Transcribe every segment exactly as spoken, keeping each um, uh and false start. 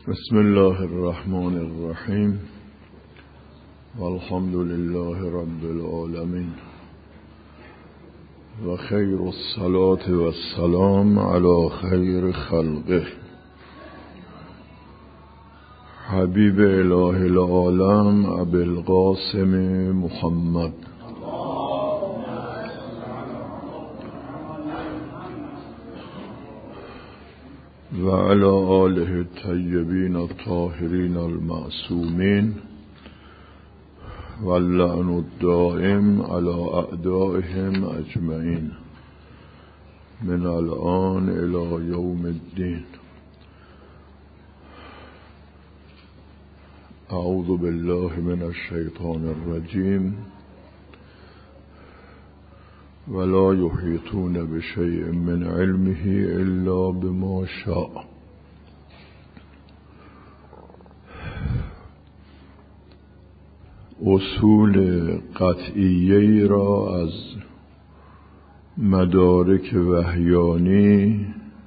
بسم الله الرحمن الرحیم والحمد لله رب العالمین و خیر الصلاة و السلام علی خیر خلقه حبیب اله العالم ابی القاسم محمد و علی آله الطیبین الطاهرین المعصومین واللعن الدائم علی اعدائهم اجمعین من الآن الی یوم الدین. اعوذ بالله من الشیطان الرجیم ولا یحیطون بشیء من علمه الا بما شاء. اصول قطعیه را از مدارک وحیانی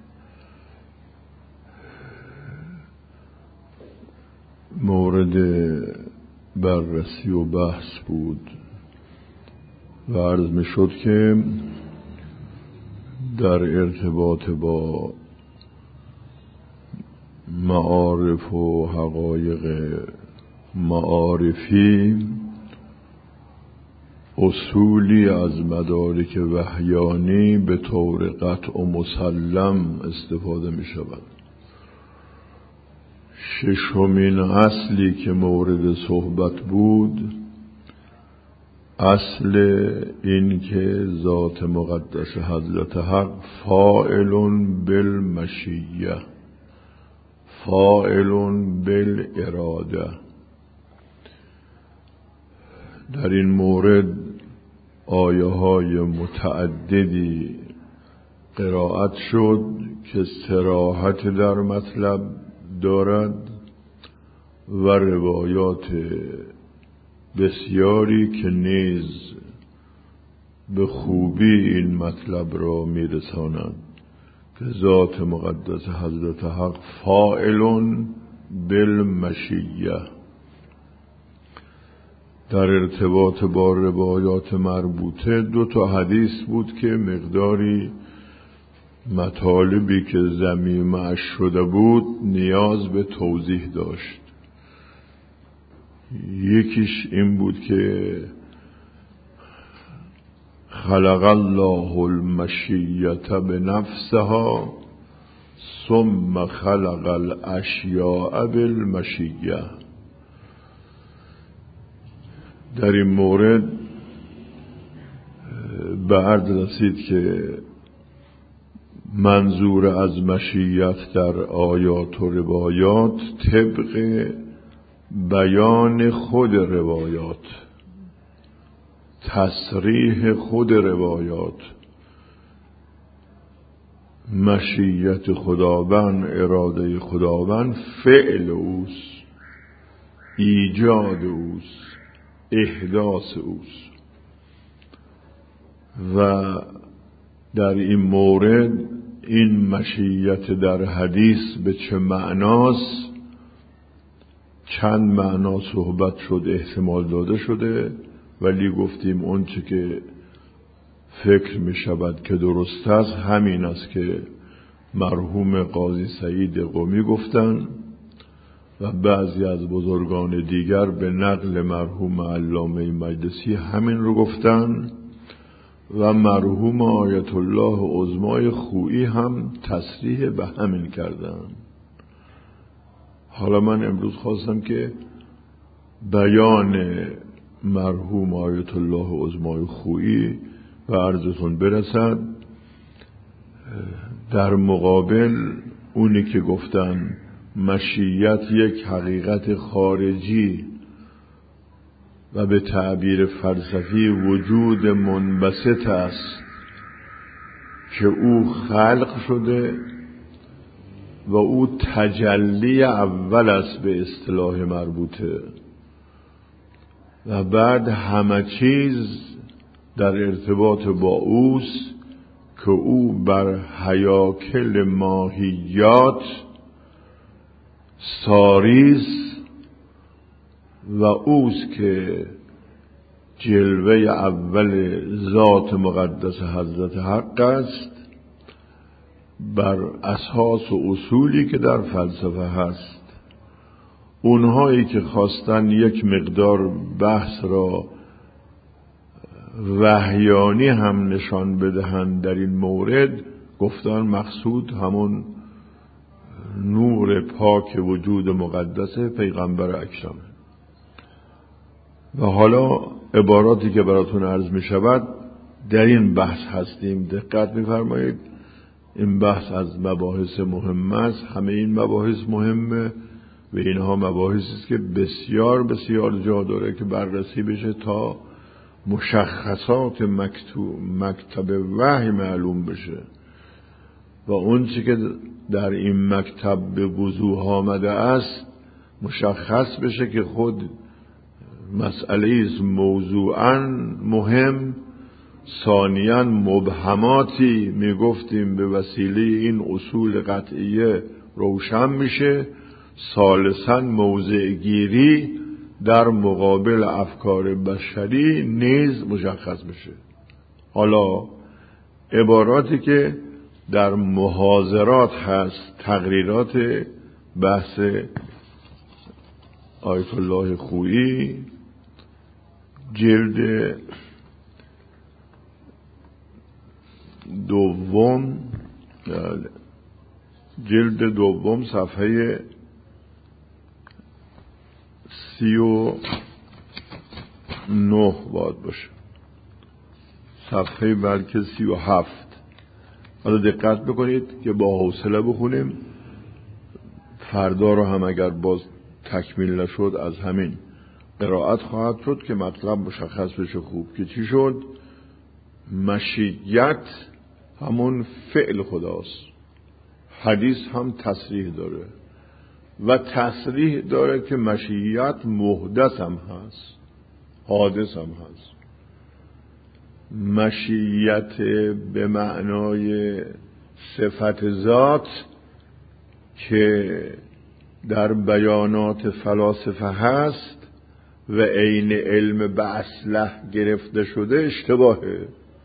مورد بررسی و بحث بود و عرض می شد که در ارتباط با معارف و حقایق معارفی اصولی از مدارک وحیانی به طور قطع و مسلم استفاده می شود. ششمین اصلی که مورد صحبت بود اصل این که ذات مقدس حضرت حق فاعل بالمشیه فاعل بالاراده. در این مورد آیه های متعددی قرائت شد که صراحت در مطلب دارد و روایات بسیاری که نیز به خوبی این مطلب را میرسانند که ذات مقدس حضرت حق فاعل بالمشیه. در ارتباط با روایات مربوطه دو تا حدیث بود که مقداری مطالبی که ضمیمه‌اش شده بود نیاز به توضیح داشت. یکیش این بود که خلق الله المشیة بنفسها ثم خلق الاشیاء بالمشیة. در این مورد به عرض رسید که منظور از مشیت در آیات و روایات طبق بیان خود روایات، تصریح خود روایات، مشیت خداوند، اراده خداوند فعل اوست، ایجاد اوست، احداث اوست. و در این مورد این مشیت در حدیث به چه معناست چند معنا صحبت شد، احتمال داده شده، ولی گفتیم اون چه که فکر می شود که درست است همین است که مرحوم قاضی سعید قمی گفتن و بعضی از بزرگان دیگر به نقل مرحوم علامه مجلسی همین رو گفتن و مرحوم آیت الله عظمای خویی هم تصریح به همین کردن. حالا من امروز خواستم که بیان مرحوم آیت الله عظمای خویی به عرضتون برسد، در مقابل اونی که گفتن مشیت یک حقیقت خارجی و به تعبیر فلسفی وجود منبسط است که او خلق شده و او تجلی اول است به اصطلاح مربوطه و بعد همه چیز در ارتباط با اوست که او بر هیاکل ماهیات ساریس و اوست که جلوه اول ذات مقدس حضرت حق است بر اساس و اصولی که در فلسفه هست. اونهایی که خواستن یک مقدار بحث را وحیانی هم نشان بدهند در این مورد، گفتن مقصود همون نور پاک وجود مقدس پیغمبر اکرمه. و حالا عباراتی که براتون عرض می شود در این بحث هستیم. دقت می فرمایید، این بحث از مباحث مهم است. همه این مباحث مهمه و اینها مباحثی است که بسیار بسیار جا داره که بررسی بشه تا مشخصات مکتوب مکتب وحی معلوم بشه و اون چی که در این مکتب به وضوح آمده است مشخص بشه که خود مسئله است موضوعاً مهم. ثانیاً مبهماتی میگفتیم به وسیله این اصول قطعیه روشن میشه. ثالثاً موضع گیری در مقابل افکار بشری نیز مشخص بشه. حالا عباراتی که در محاضرات هست، تقریرات بحث آیت الله خویی جلد دوم جلد دوم صفحه سی و نه باید باشه، صفحه بلکه سی و هفت. حالا دقت بکنید که با حوصله بخونیم، فردا رو هم اگر باز تکمیل نشد از همین قرائت خواهد شد که مطلب مشخص بشه خوب که چی شد. مشیت همون فعل خداست. حدیث هم تصریح داره و تصریح داره که مشیت محدث هم هست، حادث هم هست. مشیت به معنای صفت ذات که در بیانات فلاسفه هست و عین علم به اصله گرفته شده اشتباهه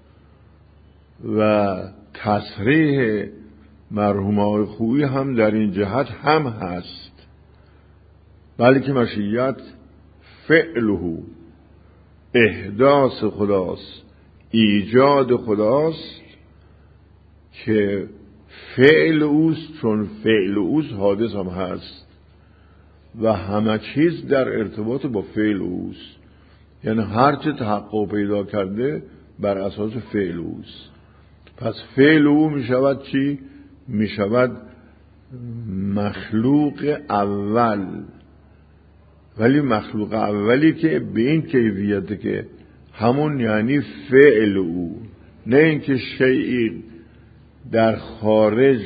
و تصریح مرحوم آقای خویی هم در این جهت هم هست، بلکه مشیت فعله احداث خداست، ایجاد خداست که فعل اوست، چون فعل اوست حادث هم هست و همه چیز در ارتباط با فعل اوست. یعنی هر چه تحقق پیدا کرده بر اساس فعل اوست. پس فعل او می شود چی؟ می شود مخلوق اول، ولی مخلوق اولی که به این کیفیته که همون یعنی فعل او، نه اینکه شیئی در خارج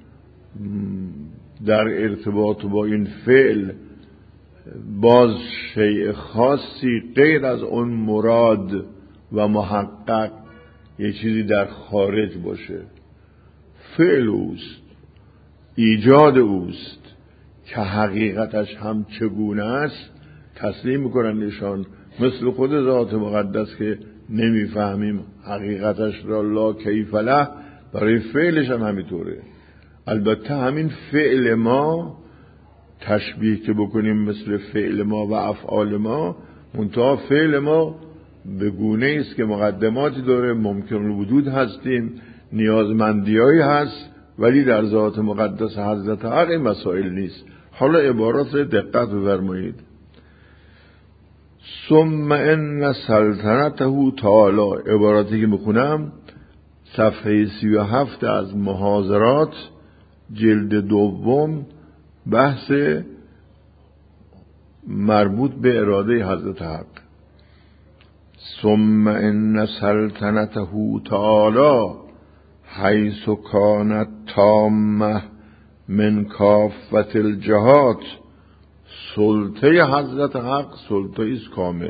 در ارتباط با این فعل باز شیء خاصی غیر از اون مراد و محقق یه چیزی در خارج باشه. فعل اوست، ایجاد اوست که حقیقتش هم چگونه است تسلیم میکنن نشان، مثل خود ذات مقدس که نمیفهمیم حقیقتش را لا کیف له، برای فعلش هم همینطوره. البته همین فعل ما تشبیه که بکنیم مثل فعل ما و افعال ما، منتها فعل ما به گونه است که مقدماتی داره، ممکن الوجود هستیم، نیازمندیایی هست، ولی در ذات مقدس حضرت حق این مسائل نیست. حالا عبارات دقت بفرمایید. ثم ان سلطنته تعالی، عباراتی که میخونم صفحه سی و هفت از محاضرات جلد دوم، بحث مربوط به اراده حضرت حق. ثم ان سلطنته تعالی حیث کانت تامه من کافت الجهات، سلطه حضرت حق سلطه است کامل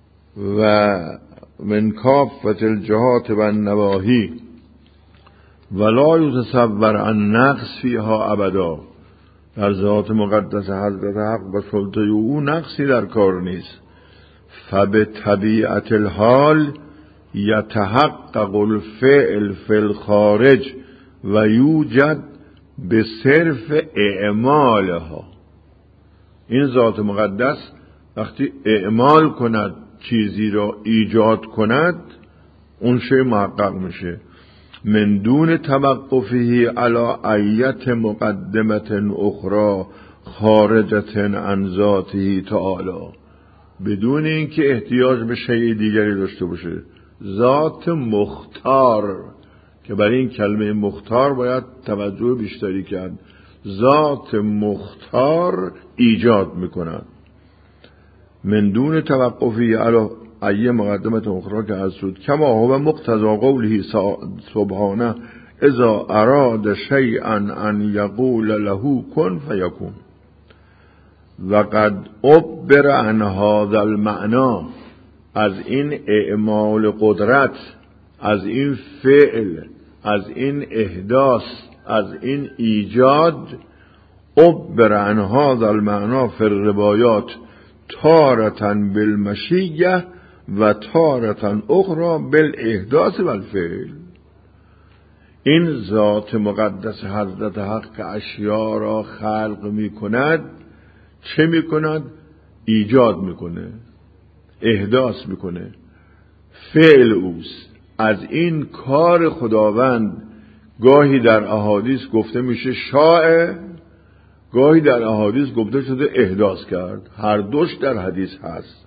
و من کافت الجهات و النواهی ولا یتصور ان نقص فیها ابدا. در ذات مقدس حضرت حق و سلطه او نقصی در کار نیست. فبطبیعت الحال یتحقق الفعل فی الخارج و یوجد به صرف اعمالها. این ذات مقدس وقتی اعمال کند، چیزی را ایجاد کند، اون شی محقق میشه. من دون توقفه علی ایت مقدمت اخرى خارجت عن ذاته تعالی، بدون اینکه احتیاج به شیء دیگری داشته باشه. ذات مختار، که برای این کلمه مختار باید توجه بیشتری کرد. ذات مختار ایجاد میکند. من دون توقفی علی ای مقدمت اخرى که از شد، کما هو مقتضا قوله سبحانه اذا اراد شیئا ان یقول له کن فیکون. و قد عبر عن هذا المعنى، از این اعمال قدرت، از این فعل، از این احداث، از این ایجاد، عبر عن هذا المعنى فی الربایات تارة بالمشیه و تارة اخرى بالاحداث و الفعل. این ذات مقدس حضرت حق که اشیاء را خلق می کند، چه می کند؟ ایجاد می کنه، احداث می کنه، فعل اوست. از این کار خداوند گاهی در احادیث گفته میشه شاء، گاهی در احادیث گفته شده احداث کرد. هر دوش در حدیث هست.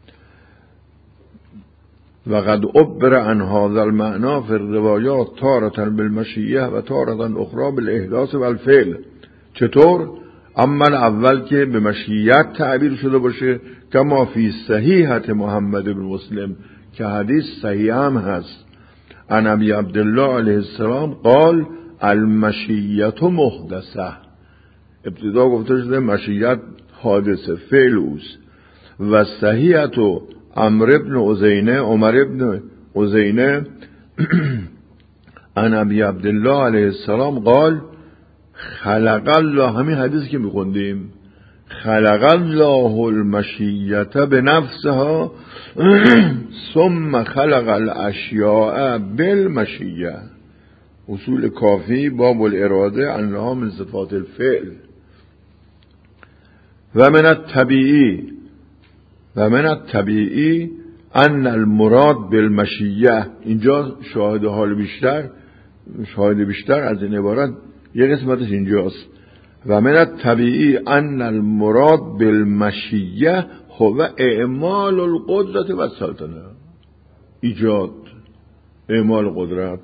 و قد عبر عن هذا المعنى في الروايات تارة بالمشیه و تارة اخرى بالاحداث و الفعل. چطور؟ اما اول که به مشیت تعبیر شده باشه، کما فی صحیحت محمد بن مسلم، که حدیث صحیح هم هست، عن ابی عبدالله علیه السلام قال المشیت محدثه. ابتدا گفته شده مشیت حادثه، فعل اوست. و صحیحت عمر ابن عزینه، عمر ابن عزینه عن ابی عبدالله علیه السلام قال خلق الله، همین حدیث که میخوندیم، خلق الله المشیت بنفسها ثم خلق الاشیاء بالمشیه. اصول کافی باب الاراده انها من صفات الفعل. و من الطبیعی و من الطبیعی ان المراد بالمشیه. اینجا شاهد حال بیشتر، شاهد بیشتر از این عبارت یه قسمتش اینجاست. و من الطبیعی ان المراد بالمشیه هو اعمال القدرت و السلطنه. ایجاد، اعمال قدرت.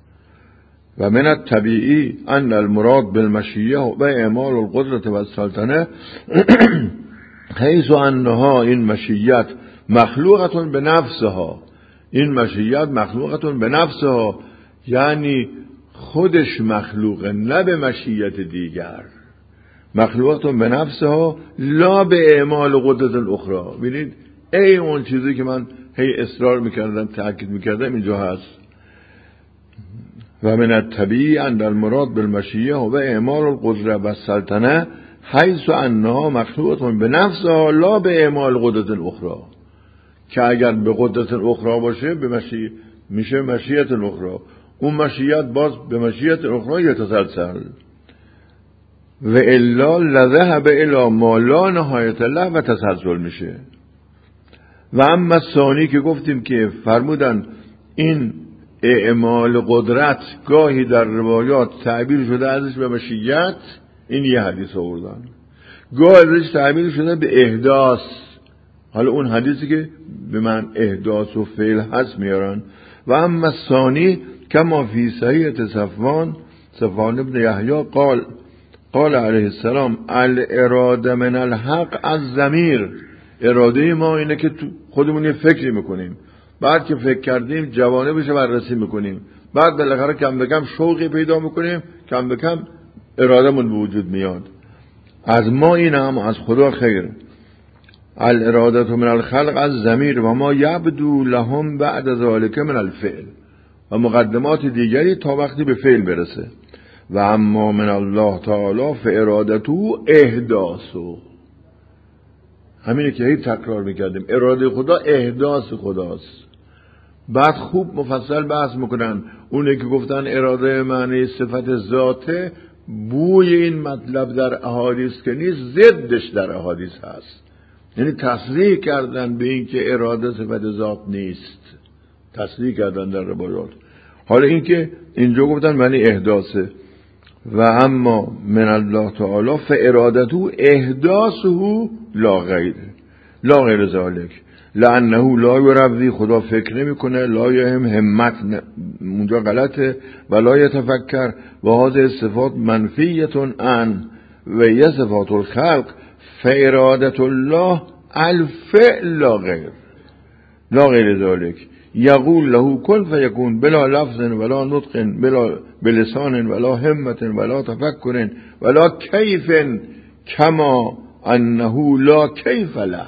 و من الطبیعی ان المراد بالمشیه هو اعمال القدرت و السلطنه حیث انها، این مشیت مخلوقتون به نفسها، این مشیت مخلوقتون به نفسها، یعنی خودش مخلوقه، نه به مشیت دیگر. مخلوقتون به نفسها لا به اعمال قدرت الاخرى. ببینید ای اون چیزی که من هی اصرار میکردم، تاکید میکردم، اینجا هست. و من الطبیعی ان المراد بالمشیه و اعمال القدرت و السلطنه حیث انها مخلوقتون به نفسها لا به اعمال قدرت الاخرى، که اگر به قدرت الاخرى باشه به مشیت میشه مشیت الاخرى، اون مشیت باز به مشیت الاخرى یتسلسل. و الا لذهب الی ما لا نهایت له و تسلسل میشه. و اما ثانی که گفتیم که فرمودن این اعمال قدرت گاهی در روایات تعبیر شده ازش به مشیت، این یه حدیث آوردن. گاهی ازش تعبیر شده به احداث، حالا اون حدیثی که به من احداث و فعل هست میارن. و اما ثانی کما فی صحیحة صفوان صفوان ابن یحیی قال قال علیه السلام الاراده من الحق از ضمیر. اراده ما اینه که تو خودمون یه فکری میکنیم، بعد که فکر کردیم جوانبش بررسی میکنیم، بعد بالاخره کم به کم شوقی پیدا میکنیم، کم به کم ارادهمون به وجود میاد. از ما این هم از خدا خیر. الاراده من الخلق از ضمیر و ما یبدو لهم بعد ذلك من الفعل. و مقدمات دیگری تا وقتی به فعل برسه. و اما من الله تعالی فارادته احداثه، همینه که هی تکرار میکردیم، اراده خدا احداث خداست. بعد خوب مفصل بحث میکنن اونه که گفتن اراده معنی صفت ذاته، بوی این مطلب در احادیث که نیست، ضدش در احادیث هست. یعنی تصریح کردن به این که اراده صفت ذات نیست، تصریح کردن در روایات. حالا این که اینجا گفتن معنی احداثه. و اما من الله تعالی فارادته احداثه لا غیر لا غیر ذلك لانه لا یرضی، خدا فکر نمیکنه، لا یهم همت، اونجا غلطه، ولا یتفکر و هذه صفات منفیه عن و هي صفات الخلق فارادة الله الفعل لا غیر لا غیر ذلك یقول له کن فیکون بلا لفظ ولا نطق بلا بلسان ولا همت ولا تفکر ولا کیف کما انه لا کیف له.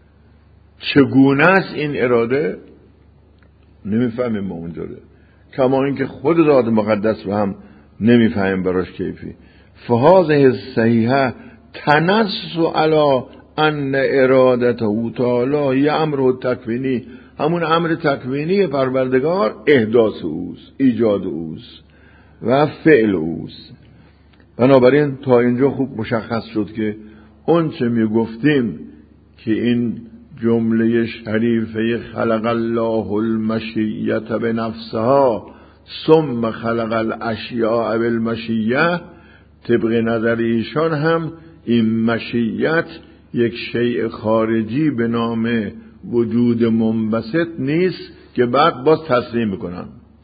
چگونه است این اراده نمیفهمیم ما اونجوره، کما اینکه خود ذات مقدس رو هم نمیفهمیم براش کیفی. فهذه صحیحه تنص علی ان ارادته تعالی یه امر تکوینی، همون امر تکوینی پروردگار احداث اوست، ایجاد اوست و فعل اوست. بنابراین تا اینجا خوب مشخص شد که اون چه می گفتیم که این جمله شریفه خلق الله المشیه بنفسها ثم خلق الاشیاء بالمشیه، طبق نظر ایشان هم این مشیت یک شیء خارجی به نام وجود منبسط نیست که بعد باز تصریح میکنن،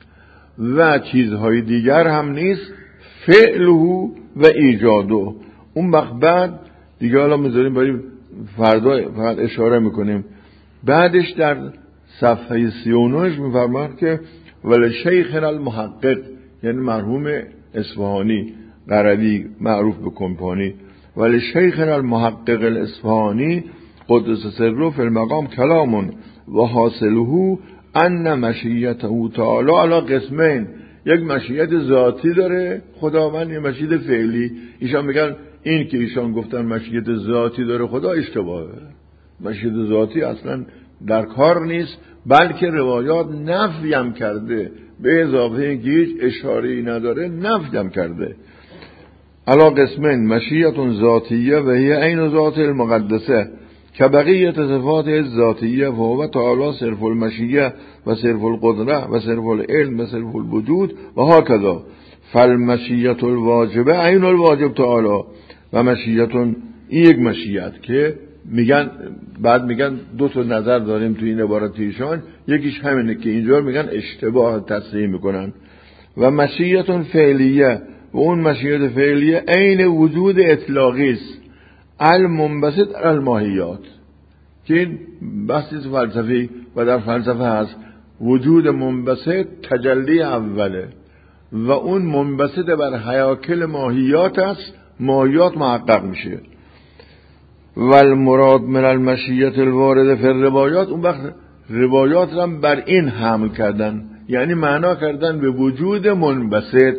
و چیزهای دیگر هم نیست، فعله و ایجاده. اون وقت بعد دیگه حالا میذاریم برای فردا فقط اشاره میکنیم. بعدش در صفحه سی و نه میفرماید که ولی شیخنا المحقق، یعنی مرحوم اصفهانی قرضی معروف به کمپانی، ولی شیخنا المحقق الاصفهانی قدس سره فی المقام کلام و حاصله ان مشیته تعالی علی قسمین، یک مشیت ذاتی داره خداوند، یک مشیت فعلی. ایشان میگن این که ایشان گفتن مشیت ذاتی داره خدا اشتباهه، مشیت ذاتی اصلا در کار نیست، بلکه روایات نفی هم کرده، به اضافه اینکه هیچ اشاره‌ای نداره نفی هم کرده. علا قسمین مشیت ذاتیه و هی عین ذات المقدسه که بقیت صفات ذاتیه و هو تعالی صرف المشیه و صرف القدره و صرف العلم و صرف الوجود و هکذا. فالمشیت الواجبه عین الواجب تعالی و مشیت، این یک مشیت که میگن بعد میگن دو تا نظر داریم تو این عبارت ایشان، یکیش همینه که اینجا میگن اشتباه تصریح میکنن. و مشیت فعلیه و اون مشیت فعلیه عین وجود اطلاقی است المنبسط الماهیات، که این بحثی فلسفی و در فلسفه هست. وجود منبسط تجلی اوله و اون منبسط بر هیاکل ماهیات است، ماهیات محقق میشه. و المراد من المشیت الوارد فی الروایات، اون وقت روایات هم بر این حمل کردن، یعنی معنا کردن به وجود منبسط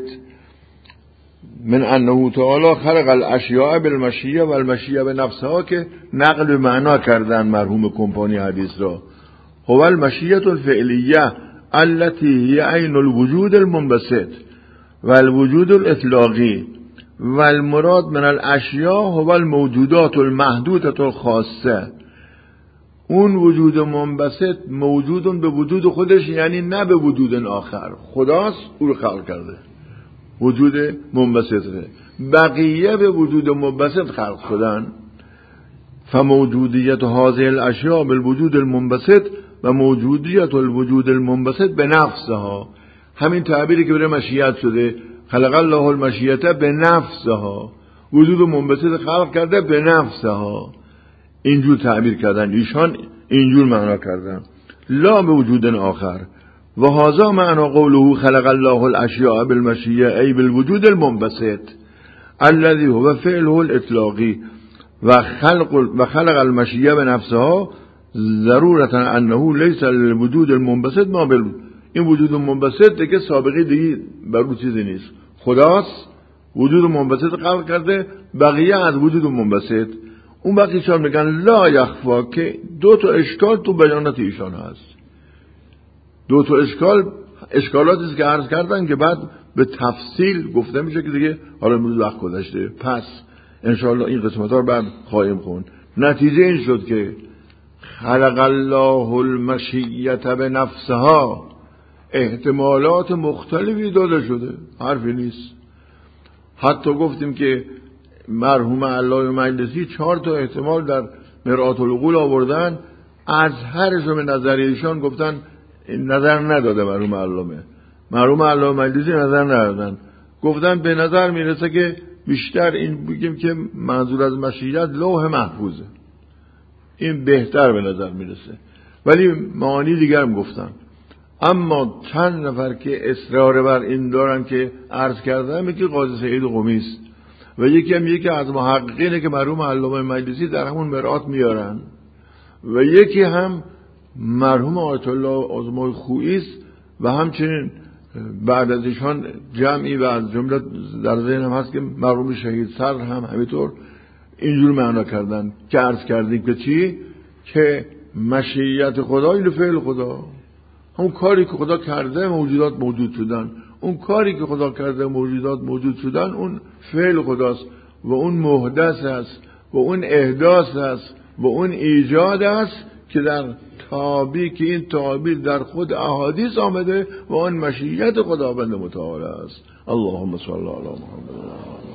من انه تعالی خلق الاشیاء بالمشیه و المشیه بنفسها، که نقل معنا کردن مرحوم کمپانی حدیث را. هو المشیه الفعلیه التي هي عین الوجود المنبسط و الوجود الاطلاقی و المراد من الاشیاء هو الموجودات المحدوده الخاصه. اون وجود منبسط موجودون به وجود خودش، یعنی نه به وجود آخر، خداست او رو خلق کرده وجود منبسطه، بقیه به وجود منبسط خلق شدن. فموجودیت هذه الاشیاء بالوجود المنبسط و موجودیت الوجود المنبسط به نفسها، همین تعبیری که برای مشیت شده، خلق الله المشیته به نفسها، وجود منبسط خلق کرده به نفسها، اینجور تعبیر کردن ایشان، اینجور معنا کردن، لا به وجود آخر. و هذا معنا قوله خلق الله الاشیاء بالمشیه ای بالوجود المنبسط الذي هو فعله الاطلاقی و خلق و خلق المشیه بنفسها ضرورتا انه ليس للوجود المنبسط ما بال، این وجود منبسط دیگه سابقه دیگه بر اون چیزی نیست. خداست وجود منبسط خلق کرده، بقیه از وجود منبسط. اون وقتی چون میگن لا یخفا که دو تا اشکال تو بیانات ایشان هست. دو تا اشکال اشکالاتی است که عرض کردن که بعد به تفصیل گفته میشه که دیگه حالا امروز وقت گذشته، پس انشاءالله این قسمت ها رو بعد خواهیم خوند. نتیجه این شد که خلق الله المشیت به نفسها، احتمالات مختلفی داده شده، حرفی نیست. حتی گفتیم که مرحوم علامه مجلسی چهار تا احتمال در مرآت العقول آوردن، از هرشون به نظر ایشان گفتن نظر نداده مرحوم علامه مرحوم علامه مجلسی نظر ندادن، گفتن به نظر میرسه که بیشتر این بگیم که منظور از مشیت لوح محفوظه، این بهتر به نظر میرسه، ولی معانی دیگر هم گفتن. اما چند نفر که اصرار بر این دارن که عرض کردم، یکی قاضی سعید قمی است و یکی هم یکی از محققینه که مرحوم علامه مجلسی در همون مرآت میارن و یکی هم مرحوم آیت الله آزمای خویی است و همچنین بعد از ایشان جمعی و از جمله در ذهنم هست که مرحوم شهید صدر هم همینطور اینجور معنا کردن که عرض کردیم که چی؟ که مشیت خدا این فعل خدا، همون کاری که خدا کرده موجودات موجود شدن، اون کاری که خدا کرده موجودات موجود شدن اون فعل خداست و اون محدث است و اون احداث است و اون ایجاد است که در تابی که این تعبیر در خود احادیث آمده و اون مشیت خداوند متعال است. اللهم صل علی محمد.